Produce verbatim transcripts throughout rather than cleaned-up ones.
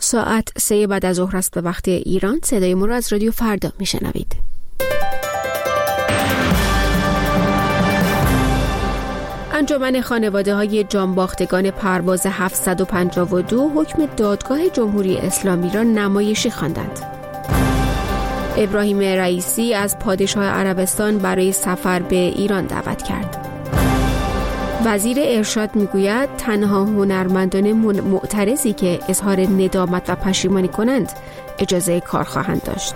ساعت سه بعد از ظهر است به وقت ایران. صدای ما را از رادیو فردا میشنوید. انجمن خانواده‌های جانباختگان پرواز هفتصد و پنجاه و دو حکم دادگاه جمهوری اسلامی را نمایشی خواندند. ابراهیم رئیسی از پادشاه عربستان برای سفر به ایران دعوت کرد. وزیر ارشاد میگوید تنها هنرمندان معترضی که اظهار ندامت و پشیمانی کنند اجازه کار خواهند داشت.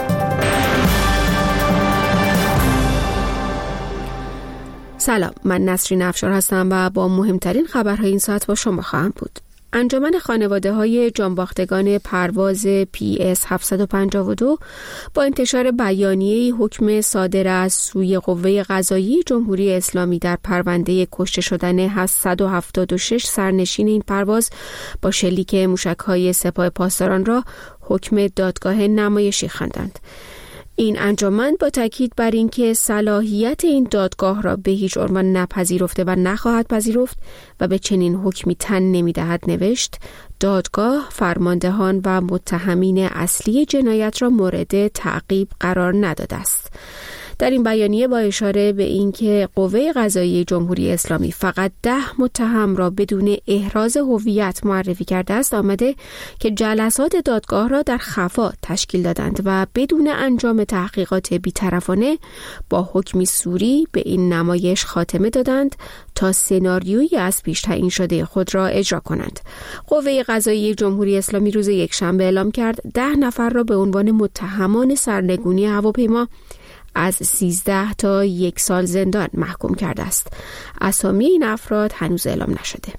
سلام، من نسرین افشار هستم و با مهمترین خبرهای این ساعت با شما خواهم بود. انجمن خانواده‌های جانباختگان پرواز پی اس هفتصد و پنجاه و دو با انتشار بیانیه‌ای حکم صادر از سوی قوه قضاییه جمهوری اسلامی در پرونده کشته شدن صد و هفتاد و شش سرنشین این پرواز با شلیک موشک‌های سپاه پاسداران را حکم دادگاه نمایشی خواندند. این انجمن با تاکید بر اینکه صلاحیت این دادگاه را به هیچ عنوان نپذیرفته و نخواهد پذیرفت و به چنین حکمی تن نمی‌دهد نوشت، دادگاه فرماندهان و متهمین اصلی جنایت را مورد تعقیب قرار نداده است. در این بیانیه با اشاره به اینکه قوه قضاییه جمهوری اسلامی فقط ده متهم را بدون احراز هویت معرفی کرده است، آمده که جلسات دادگاه را در خفا تشکیل دادند و بدون انجام تحقیقات بی‌طرفانه با حکمی سوری به این نمایش خاتمه دادند تا سناریویی از پیش تعیین شده خود را اجرا کنند. قوه قضاییه جمهوری اسلامی روز یکشنبه اعلام کرد ده نفر را به عنوان متهمان سرنگونی هواپیما از سیزده تا یک سال زندان محکوم کرده است. اسامی این افراد هنوز اعلام نشده.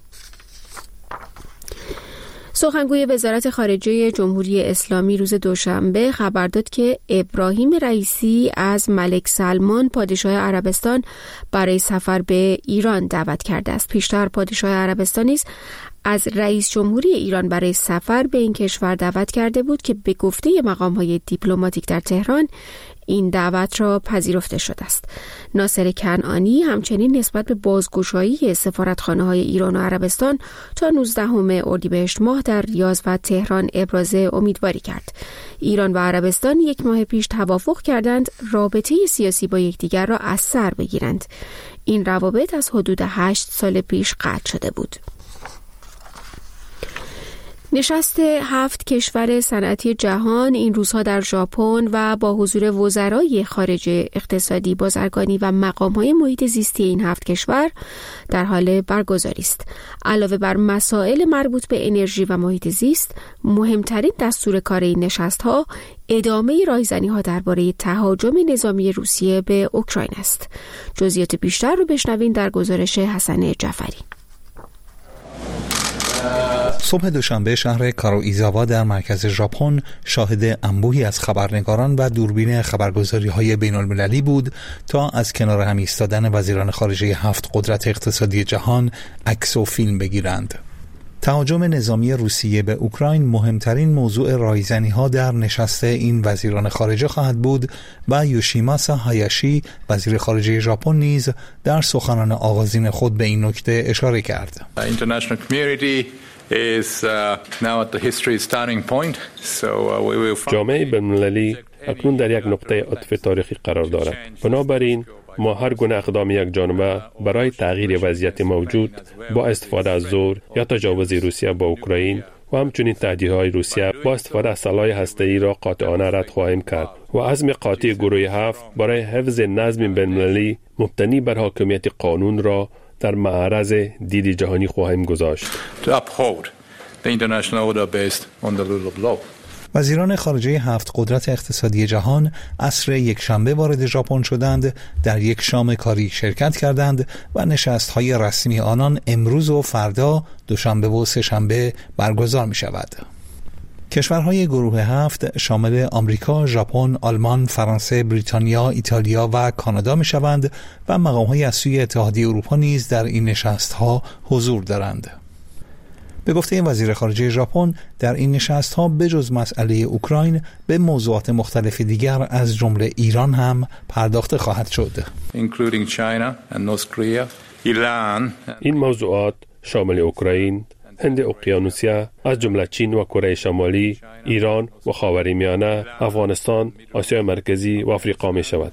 سخنگوی وزارت خارجه جمهوری اسلامی روز دوشنبه خبر داد که ابراهیم رئیسی از ملک سلمان پادشاه عربستان برای سفر به ایران دعوت کرده است. پیشتر پادشاه عربستان نیز از رئیس جمهوری ایران برای سفر به این کشور دعوت کرده بود که به گفته مقام‌های دیپلماتیک در تهران این دعوت را پذیرفته شده است. ناصر کنعانی همچنین نسبت به بازگشایی سفارتخانه‌های ایران و عربستان تا نوزدهم اردیبهشت ماه در ریاض و تهران ابراز امیدواری کرد. ایران و عربستان یک ماه پیش توافق کردند رابطه سیاسی با یکدیگر را از سر بگیرند. این روابط از حدود هشت سال پیش قطع شده بود. نشست هفت کشور صنعتی جهان این روزها در ژاپن و با حضور وزرای خارجه، اقتصادی، بازرگانی و مقام‌های محیط زیستی این هفت کشور در حال برگزاری است. علاوه بر مسائل مربوط به انرژی و محیط زیست، مهمترین دستور کار این نشست‌ها ادامه رایزنی‌ها درباره تهاجم نظامی روسیه به اوکراین است. جزئیات بیشتر رو بشنوین در گزارش حسن جعفری. صبح دوشنبه شهر کاروئیزاوا در مرکز ژاپن شاهد انبوهی از خبرنگاران و دوربین خبرگزاری‌های بین‌المللی بود تا از کنار هم ایستادن وزیران خارجه هفت قدرت اقتصادی جهان عکس و فیلم بگیرند. تهاجم نظامی روسیه به اوکراین مهمترین موضوع رایزنی‌ها در نشست این وزیران خارجه خواهد بود و یوشیماسا هایاشی وزیر خارجه ژاپن نیز در سخنان آغازین خود به این نکته اشاره کرد. جامعه بین‌المللی اکنون در یک نقطه عطف تاریخی قرار دارد. بنابراین ما هر گونه اقدام یک جانبه برای تغییر وضعیت موجود با استفاده از زور یا تجاوز روسیه با اوکراین و همچنین تهدیدهای روسیه با استفاده از سلاح هسته‌ای را قاطعانه رد خواهیم کرد و عزم قاطع گروه هفت برای حفظ نظم بین‌المللی مبتنی بر حاکمیت قانون را در معرض دید جهانی خواهیم گذاشت. وزیران خارجه هفت قدرت اقتصادی جهان عصر یک شنبه وارد ژاپن شدند، در یک شام کاری شرکت کردند و نشست‌های رسمی آنان امروز و فردا دوشنبه و سه شنبه برگزار می شود. کشورهای گروه هفت شامل آمریکا، ژاپن، آلمان، فرانسه، بریتانیا، ایتالیا و کانادا می شوند و مقام‌های از سوی اتحادیه اروپا نیز در این نشست‌ها حضور دارند. به گفته وزیر خارجه ژاپن، در این نشست‌ها بجز مسئله اوکراین به موضوعات مختلف دیگر از جمله ایران هم پرداخته خواهد شد. این موضوعات شامل اوکراین، هند اقیانوسیه از جمله چین و کره شمالی، ایران و خاورمیانه، افغانستان، آسیا مرکزی و آفریقا می شود.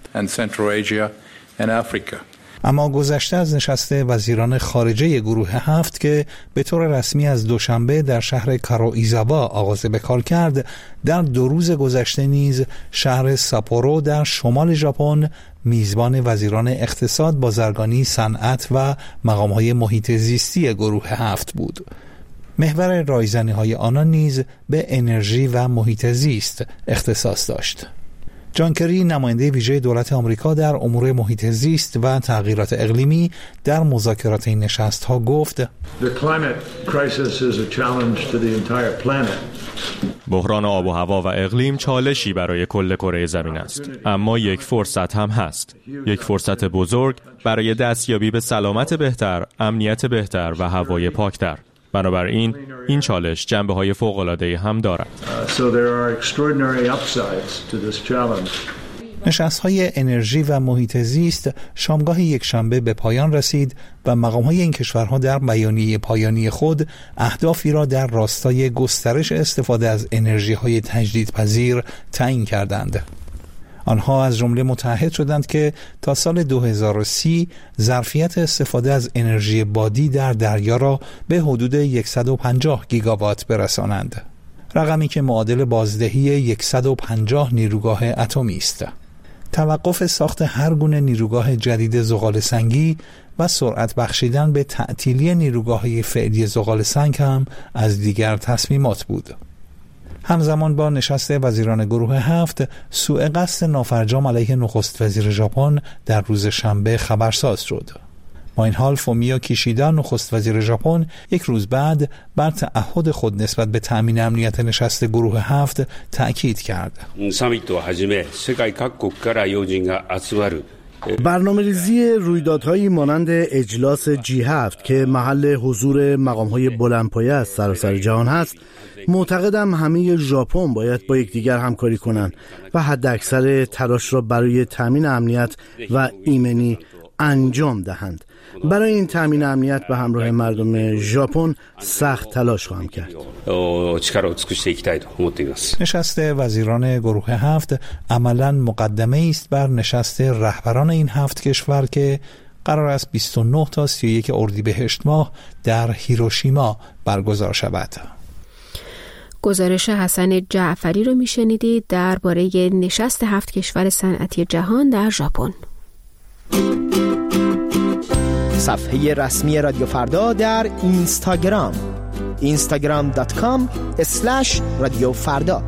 اما گذشته از نشست وزیران خارجه گروه هفت که به طور رسمی از دوشنبه در شهر کاروئیزاوا آغاز به کار کرد، در دو روز گذشته نیز شهر ساپورو در شمال ژاپن میزبان وزیران اقتصاد، بازرگانی، صنعت و مقام‌های محیط زیستی گروه هفت بود. محور رایزنی‌های آنان نیز به انرژی و محیط زیست اختصاص داشت. جان کری، نماینده ویژه دولت آمریکا در امور محیط زیست و تغییرات اقلیمی، در مذاکرات این نشست‌ها گفت: بحران آب و هوا و اقلیم چالشی برای کل کره زمین است، اما یک فرصت هم هست، یک فرصت بزرگ برای دستیابی به سلامت بهتر، امنیت بهتر و هوای پاکتر. بنابراین این چالش جنبه‌های فوق‌العاده‌ای هم دارد. نشست‌های انرژی و محیط زیست شامگاه یکشنبه به پایان رسید و مقام‌های این کشورها در بیانیه پایانی خود اهدافی را در راستای گسترش استفاده از انرژی‌های تجدیدپذیر تعیین کردند. آنها از جمله متعهد شدند که تا سال دو هزار و سی ظرفیت استفاده از انرژی بادی در دریا را به حدود صد و پنجاه گیگاوات برسانند، رقمی که معادل بازدهی صد و پنجاه نیروگاه اتمی است. توقف ساخت هر گونه نیروگاه جدید زغال سنگی و سرعت بخشیدن به تعطیلی نیروگاه‌های فعلی زغال سنگ هم از دیگر تصمیمات بود. همزمان با نشست وزیران گروه هفت، سوء قصد نافرجام علیه نخست وزیر ژاپن در روز شنبه خبرساز شد. با این حال فومیو کیشیدا، نخست وزیر ژاپن، یک روز بعد بر تعهد خود نسبت به تأمین امنیت نشست گروه هفت تأکید کرد. برنامه‌ریزی رویدادهایی مانند اجلاس جی هفت که محل حضور مقام‌های بلندپایه از سراسر جهان هست، معتقدم همه ژاپن باید با یکدیگر همکاری کنند و حداکثر تلاش را برای تامین امنیت و ایمنی انجام دهند. برای این تامین امنیت به همراه مردم ژاپن سخت تلاش خواهم کرد. نشست وزیران گروه هفت عملاً مقدمه است بر نشست رهبران این هفت کشور که قرار است بیست و نه تا سی و یک اردیبهشت ماه در هیروشیما برگزار شود. گزارش حسن جعفری رو میشنیدید درباره نشست هفت کشور صنعتی جهان در ژاپن. صفحه رسمی رادیو فردا در اینستاگرام اینستاگرام دات کام اسلش رادیو فردا.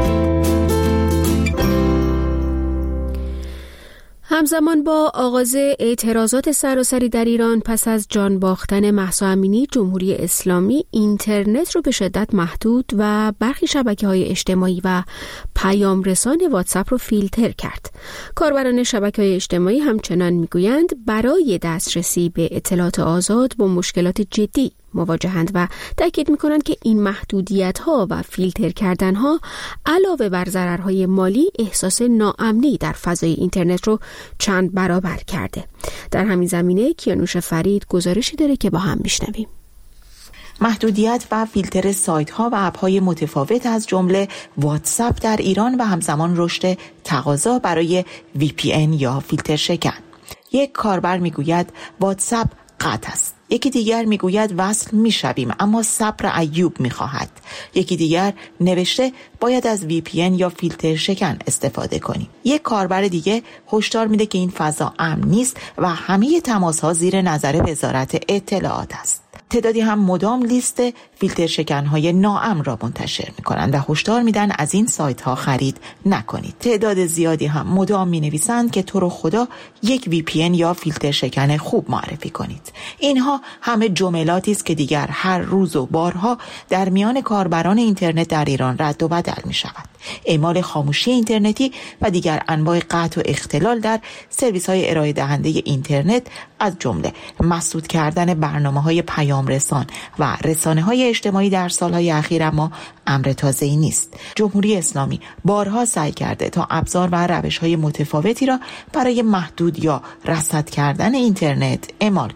همزمان با آغاز اعتراضات سراسری در ایران پس از جان باختن مهسا امینی، جمهوری اسلامی اینترنت رو به شدت محدود و برخی شبکه‌های اجتماعی و پیام رسان واتساپ رو فیلتر کرد. کاربران شبکه‌های اجتماعی همچنان میگویند برای دسترسی به اطلاعات آزاد با مشکلات جدی مواجهند و تاکید میکنند که این محدودیت‌ها و فیلتر کردن‌ها علاوه بر ضررهای مالی احساس ناامنی در فضای اینترنت رو چند برابر کرده. در همین زمینه کیانوش فرید گزارشی داره که با هم میشنویم. محدودیت و فیلتر سایت‌ها و اپ‌های متفاوت از جمله واتساپ در ایران و همزمان رشد تقاضا برای وی پی ان یا فیلتر شکن. یک کاربر میگوید واتساپ قطع است. یکی دیگر میگوید وصل میشویم اما صبر ایوب میخواهد. یکی دیگر نوشته باید از وی پی ان یا فیلتر شکن استفاده کنیم. یک کاربر دیگه هشدار میده که این فضا امن نیست و همه تماس‌ها زیر نظر وزارت اطلاعات است. تعدادی هم مدام لیست فیلتر شکن‌های ناامن را منتشر می‌کنند و هشدار میدن از این سایت‌ها خرید نکنید. تعداد زیادی هم مدام می‌نویسند که تو رو خدا یک وی پی ان یا فیلتر شکن خوب معرفی کنید. اینها همه جملاتی است که دیگر هر روز و بارها در میان کاربران اینترنت در ایران رد و بدل می‌شود. اعمال خاموشی اینترنتی و دیگر انواع قطع و اختلال در سرویس‌های ارائه دهنده اینترنت از جمله مسدود کردن برنامه‌های پیام رسان و رسانه‌های اجتماعی در سالهای اخیر اما امر تازه‌ای نیست. جمهوری اسلامی بارها سعی کرده تا ابزار و روش‌های متفاوتی را برای محدود یا رصد کردن اینترنت اعمال کند.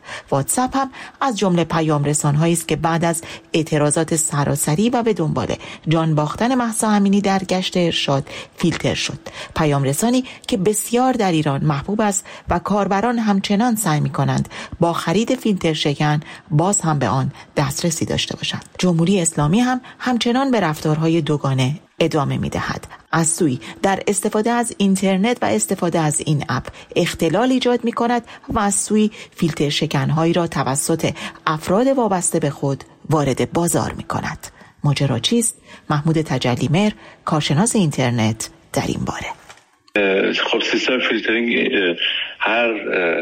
واتساپ هم از جمله پیام رسان‌هایی است که بعد از اعتراضات سراسری و به دنبال جان باختن مهسا امینی در گشت ارشاد فیلتر شد. پیام رسانی که بسیار در ایران محبوب است و کاربران همچنان سعی می‌کنند با خرید فیلتر شکن باز هم به آن دسترسی داشته باشند. جمهوری اسلامی هم همچنان به رفتارهای دوگانه ادامه می‌دهد. از سوی در استفاده از اینترنت و استفاده از این اپ اختلال ایجاد می‌کند و از سوی فیلتر شکن‌هایی را توسط افراد وابسته به خود وارد بازار می‌کند. ماجرا چیست؟ محمود تجلی‌مهر، کارشناس اینترنت، در این باره. خب سیستم فیلترینگ هر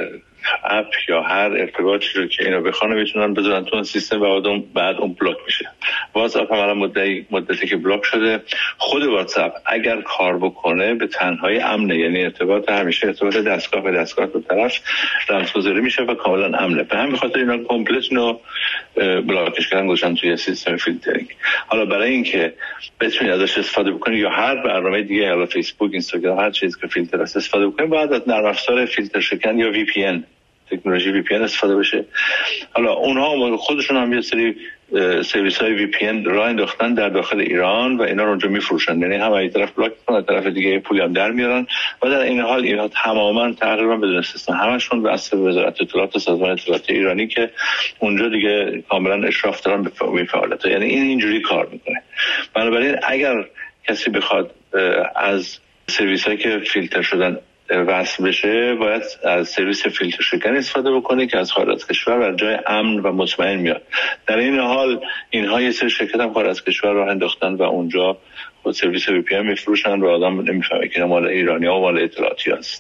اپ یا هر ارتباطی رو که اینو بخوانه میتونن بذارن تو سیستم و بعد اون بلاک میشه. واتساپ هم الان مدتی مدتی که بلاک شده. خود واتساپ اگر کار بکنه به تنهایی امنه، یعنی ارتباط همیشه ارتباط دستگاه به دستگاه دو طرف رمزگذاری میشه و کاملا امنه. به همین خاطر اینا کامپلیت اینو بلاکش کردن گذاشتن توی سیستم فیلترینگ. حالا برای اینکه بتونید ازش استفاده بکنید یا هر برنامه دیگه یا فیسبوک، اینستاگرام، هر چیزی که فیلتر است استفاده بکنید، باید از نرم افزار فیلتر شکن یا وی پی ان تکنولوژی وی پی ان استفاده بشه. حالا اونها خودشون هم یه سری سرویس های وی پی ان راه انداختن در داخل ایران و اینا رو اونجا میفروشن، یعنی هم از طرف بلاک میکنن، از طرف دیگه پولی هم در میارن و در این حال اینها تماما تقریبا بدون استثنا همشون واسه وزارت اطلاعات و سازمان اطلاعات ایرانی که اونجا دیگه کاملا اشراف دارن به فعالیت، یعنی این اینجوری کار میکنه. بنابراین اگر کسی بخواد از سرویس هایی که فیلتر شدن وصل بشه باید از سرویس فیلتر شکن استفاده بکنه که از خارج از کشور و جای امن و مطمئن میاد. در این حال اینها یه سری شرکت هم خارج از کشور راه انداختن و اونجا خود سرویس وی پی ان میفروشن و آدم نمیفهمه که مال ایرانی‌ها و مال اطلاعاتی است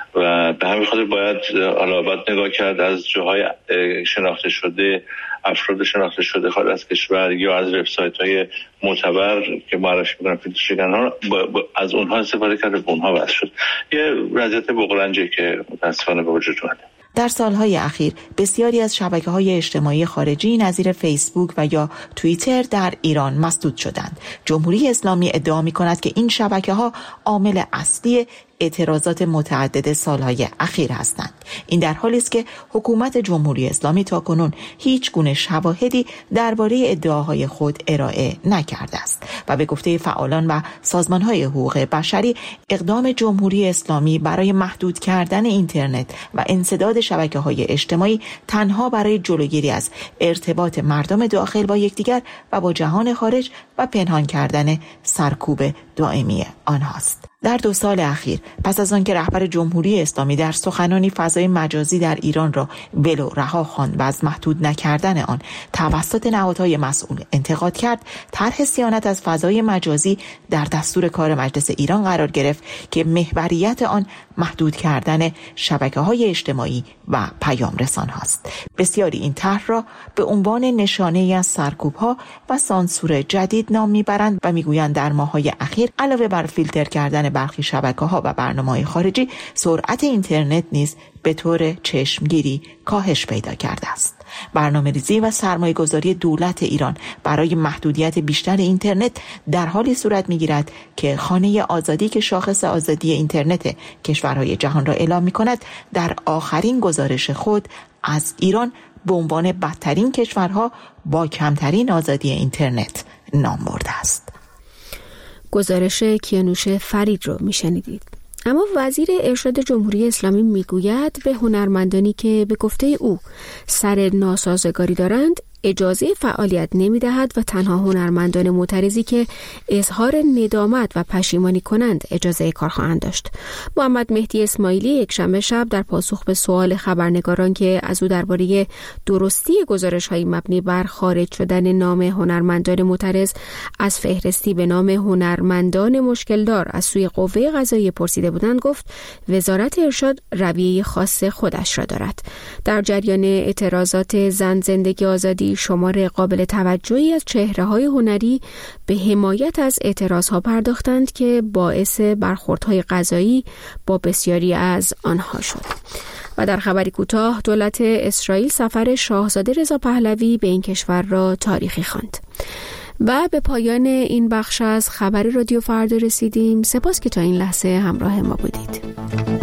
و به همین خاطر باید حالا باید نگاه کرد از جاهای شناخته شده، افراد شناخته شده خارج از کشور یا از وبسایت‌های معتبر که معرفی می‌کنن فیلتر شکن‌ها، از اونها استفاده کرده، به اونها وصل شد. یه وضعیت بغرنجی که متأسفانه به وجود اومده. در سالهای اخیر بسیاری از شبکه‌های اجتماعی خارجی نظیر فیسبوک و یا توییتر در ایران مسدود شدند. جمهوری اسلامی ادعا می‌کند که این شبکه‌ها عامل اصلی اعتراضات متعدد سالهای اخیر هستند. این در حالی است که حکومت جمهوری اسلامی تاکنون هیچ گونه شواهدی درباره ادعاهای خود ارائه نکرده است و به گفته فعالان و سازمان‌های حقوق بشری اقدام جمهوری اسلامی برای محدود کردن اینترنت و انسداد شبکه‌های اجتماعی تنها برای جلوگیری از ارتباط مردم داخل با یکدیگر و با جهان خارج و پنهان کردن سرکوب دائمی آنهاست. در دو سال اخیر پس از آنکه رهبر جمهوری اسلامی در سخنانی فضای مجازی در ایران را ولو رها خواند و از محدود نکردن آن توسط نهادهای مسئول انتقاد کرد، طرح صیانت از فضای مجازی در دستور کار مجلس ایران قرار گرفت که محوریت آن محدود کردن شبکه‌های اجتماعی و پیام رسان هاست. بسیاری این طرح را به عنوان نشانه‌ای از سرکوب‌ها و سانسور جدید نام می‌برند و می‌گویند در ماه‌های اخیر علاوه بر فیلتر کردن برخی شبکه‌ها و برنامه‌های خارجی، سرعت اینترنت نیز به طور چشمگیری کاهش پیدا کرده است. برنامه‌ریزی و سرمایه‌گذاری دولت ایران برای محدودیت بیشتر اینترنت در حالی صورت می‌گیرد که خانه آزادی که شاخص آزادی اینترنت کشورهای جهان را اعلام می‌کند، در آخرین گزارش خود از ایران به عنوان بدترین کشورها با کمترین آزادی اینترنت نام برده است. گزارش کیانوش فرید رو میشنیدید. اما وزیر ارشاد جمهوری اسلامی میگوید به هنرمندانی که به گفته او سر ناسازگاری دارند اجازه فعالیت نمی‌دهد و تنها هنرمندان معترضی که اظهار ندامت و پشیمانی کنند اجازه کار خواهند داشت. محمد مهدی اسماعیلی یک شنبه شب در پاسخ به سوال خبرنگاران که از او درباره درستی گزارش‌های مبنی بر خارج شدن نام هنرمندان معترض از فهرستی به نام هنرمندان مشکلدار از سوی قوه قضاییه پرسیده بودند، گفت وزارت ارشاد رویه خاص خودش را دارد. در جریان اعتراضات زن زندگی آزادی شمار قابل توجهی از چهره‌های هنری به حمایت از اعتراضها پرداختند که باعث برخوردهای قضایی با بسیاری از آنها شد. و در خبری کوتاه، دولت اسرائیل سفر شاهزاده رضا پهلوی به این کشور را تاریخی خواند. و به پایان این بخش از خبر رادیو فردا رسیدیم. سپاس که تا این لحظه همراه ما بودید.